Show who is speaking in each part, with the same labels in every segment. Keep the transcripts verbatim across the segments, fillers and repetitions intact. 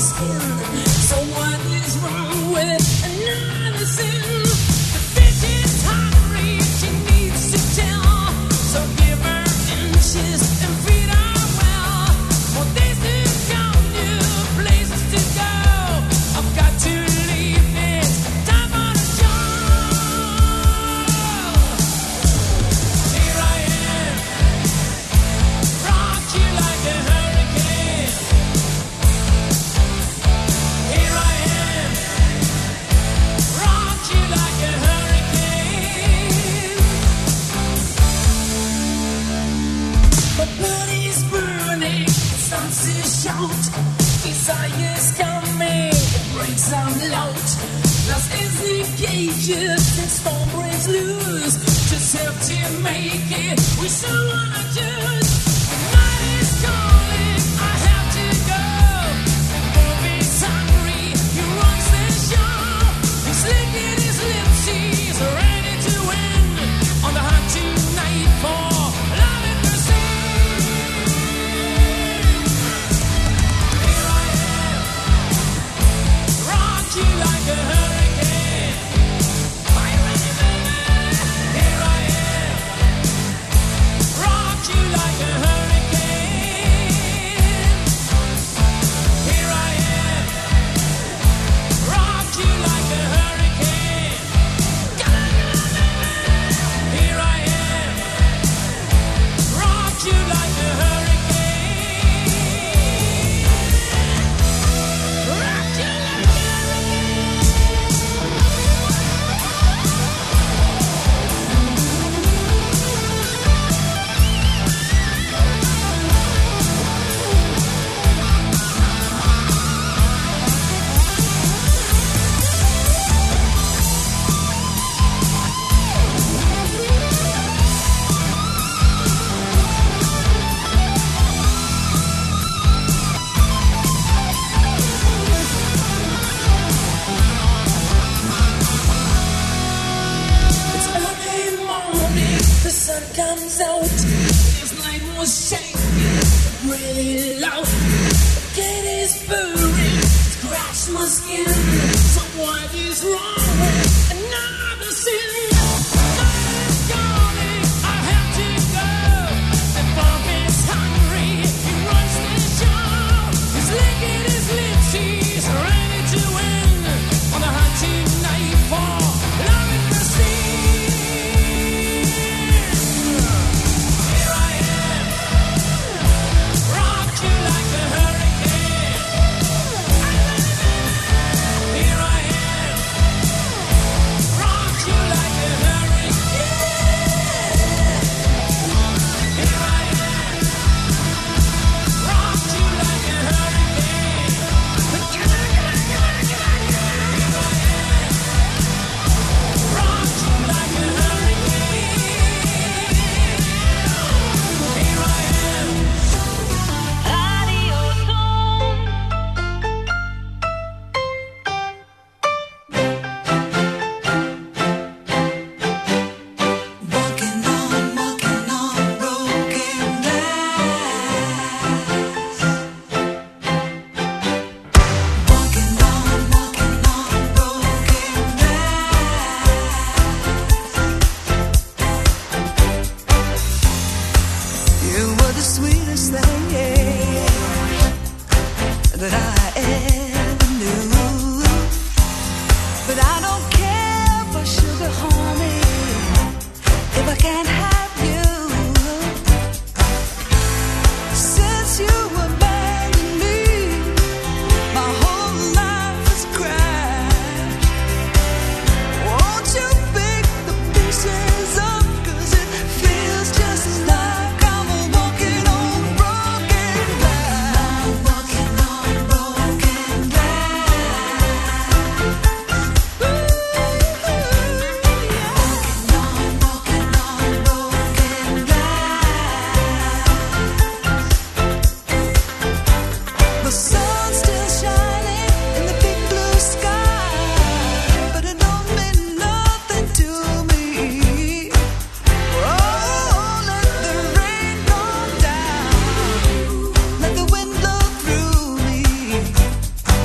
Speaker 1: Let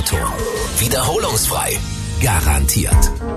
Speaker 1: Radioton. Wiederholungsfrei. Garantiert.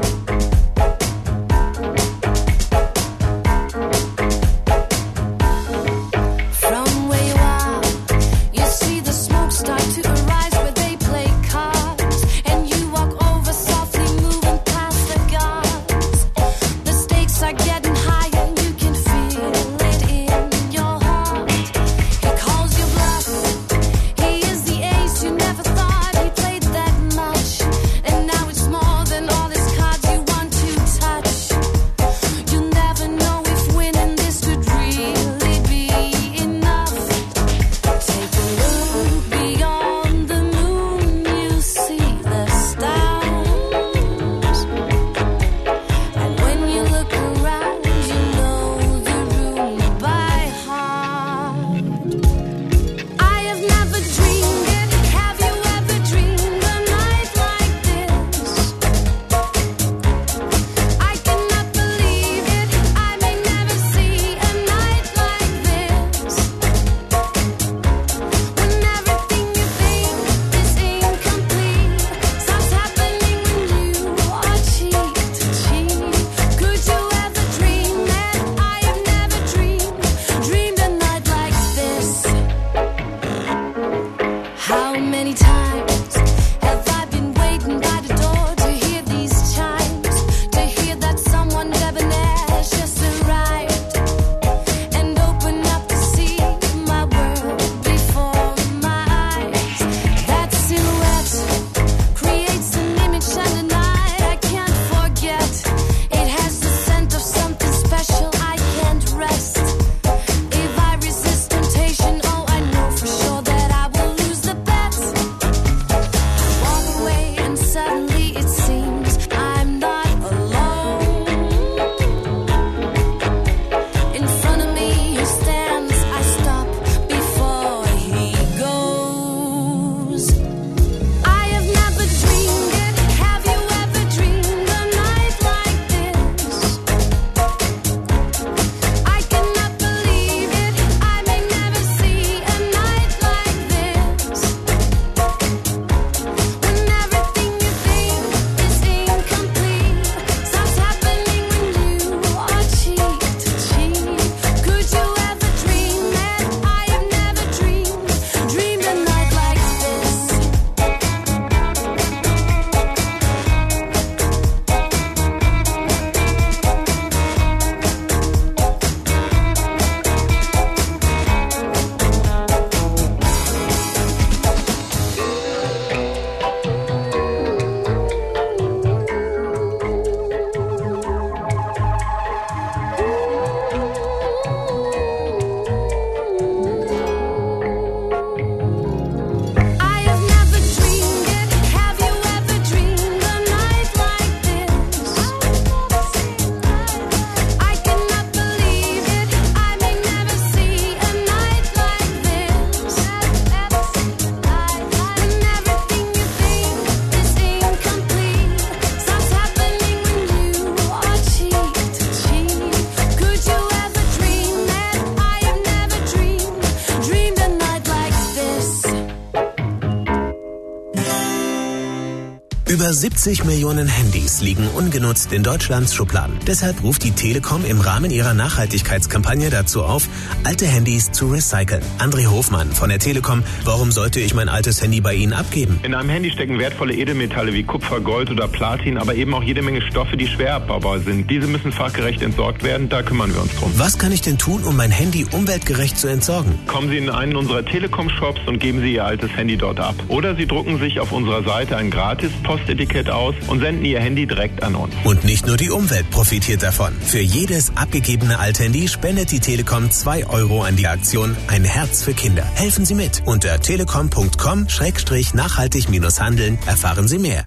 Speaker 1: Über siebzig Millionen Handys liegen ungenutzt in Deutschlands Schubladen. Deshalb ruft die Telekom im Rahmen ihrer Nachhaltigkeitskampagne dazu auf, alte Handys zu recyceln. André Hofmann von der Telekom, warum sollte ich mein altes Handy bei Ihnen abgeben?
Speaker 2: In einem Handy stecken wertvolle Edelmetalle wie Kupfer, Gold oder Platin, aber eben auch jede Menge Stoffe, die schwer abbaubar sind. Diese müssen fachgerecht entsorgt werden, da kümmern wir uns drum.
Speaker 1: Was kann ich denn tun, um mein Handy umweltgerecht zu entsorgen?
Speaker 2: Kommen Sie in einen unserer Telekom-Shops und geben Sie Ihr altes Handy dort ab. Oder Sie drucken sich auf unserer Seite ein gratis Postetikett aus und senden Ihr Handy direkt an uns.
Speaker 1: Und nicht nur die Umwelt profitiert davon. Für jedes abgegebene Althandy spendet die Telekom zwei Euro an die Aktion Ein Herz für Kinder. Helfen Sie mit. Unter telekom punkt com schrägstrich nachhaltig handeln erfahren Sie mehr.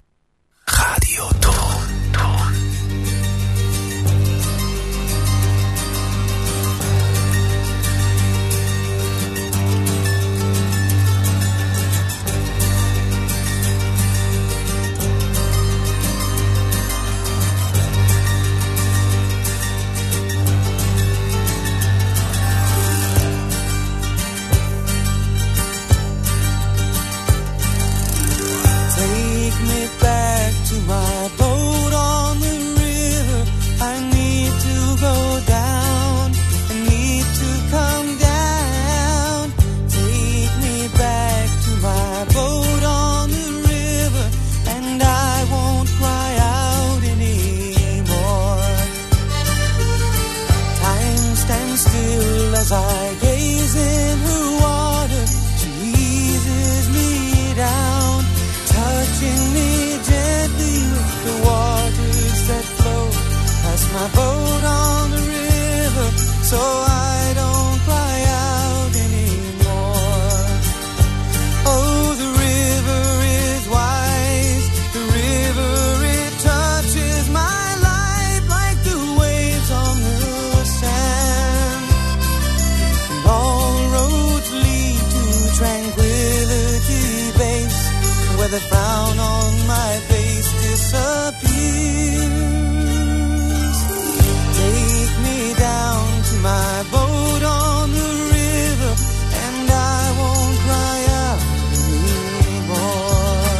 Speaker 1: Radioton.
Speaker 3: Take me back to my boat on the river. I need to go down, I need to come down. Take me back to my boat on the river, and I won't cry out anymore. Time stands still as I gaze in her water. She eases me down, touching me gently with the waters that flow past my boat on the river, so I don't cry out anymore. Oh, the river is wise, the river, it touches my life like the waves on the sand. And all roads lead to Tranquility Base, where the frown on my face disappears. Take me down to my boat on the river, and I won't cry out anymore.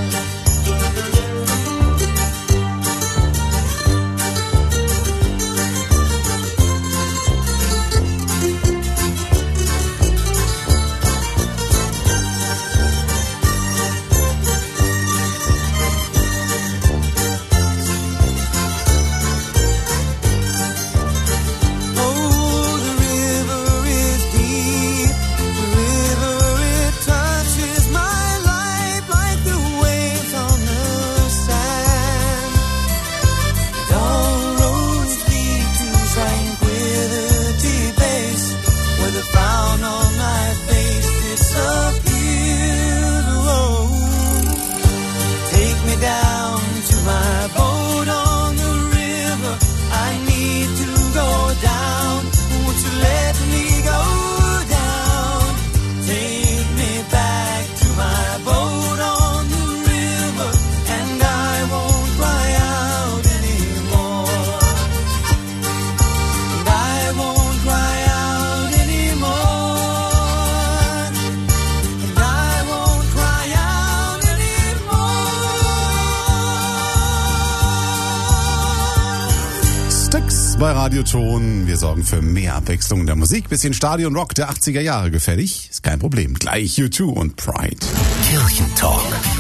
Speaker 3: Oh, the river is deep, the river, it touches my life like the waves on the sand. And all roads lead to Tranquility Base, where the frown on my face disappears. Oh, take me down to my boat on the river. I need to go down. Won't you let me go down? Take me back to my boat on the river, and I won't cry out anymore. And I won't cry out anymore. And I won't cry out anymore.
Speaker 4: Styx bei Radioton. Wir sorgen für mehr Abwechslung in der Musik. Bisschen Stadion-Rock der achtziger Jahre gefällig? Ist kein Problem. Gleich U zwei und Pride.
Speaker 1: Kirchentalk.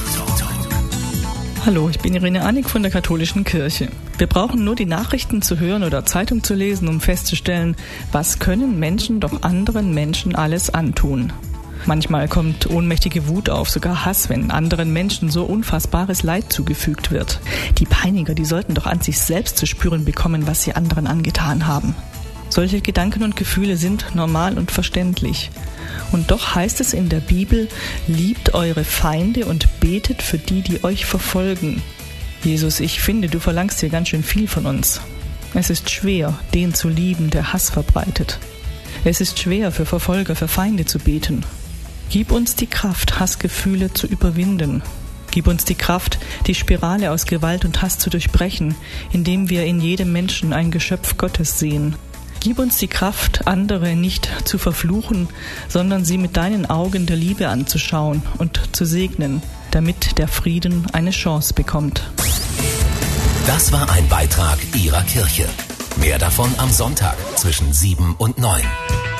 Speaker 5: Hallo, ich bin Irene Annig von der Katholischen Kirche. Wir brauchen nur die Nachrichten zu hören oder Zeitung zu lesen, um festzustellen, was können Menschen doch anderen Menschen alles antun. Manchmal kommt ohnmächtige Wut auf, sogar Hass, wenn anderen Menschen so unfassbares Leid zugefügt wird. Die Peiniger, die sollten doch an sich selbst zu spüren bekommen, was sie anderen angetan haben. Solche Gedanken und Gefühle sind normal und verständlich. Und doch heißt es in der Bibel, liebt eure Feinde und betet für die, die euch verfolgen. Jesus, ich finde, du verlangst hier ganz schön viel von uns. Es ist schwer, den zu lieben, der Hass verbreitet. Es ist schwer, für Verfolger, für Feinde zu beten. Gib uns die Kraft, Hassgefühle zu überwinden. Gib uns die Kraft, die Spirale aus Gewalt und Hass zu durchbrechen, indem wir in jedem Menschen ein Geschöpf Gottes sehen. Gib uns die Kraft, andere nicht zu verfluchen, sondern sie mit deinen Augen der Liebe anzuschauen und zu segnen, damit der Frieden eine Chance bekommt.
Speaker 1: Das war ein Beitrag Ihrer Kirche. Mehr davon am Sonntag zwischen sieben und neun.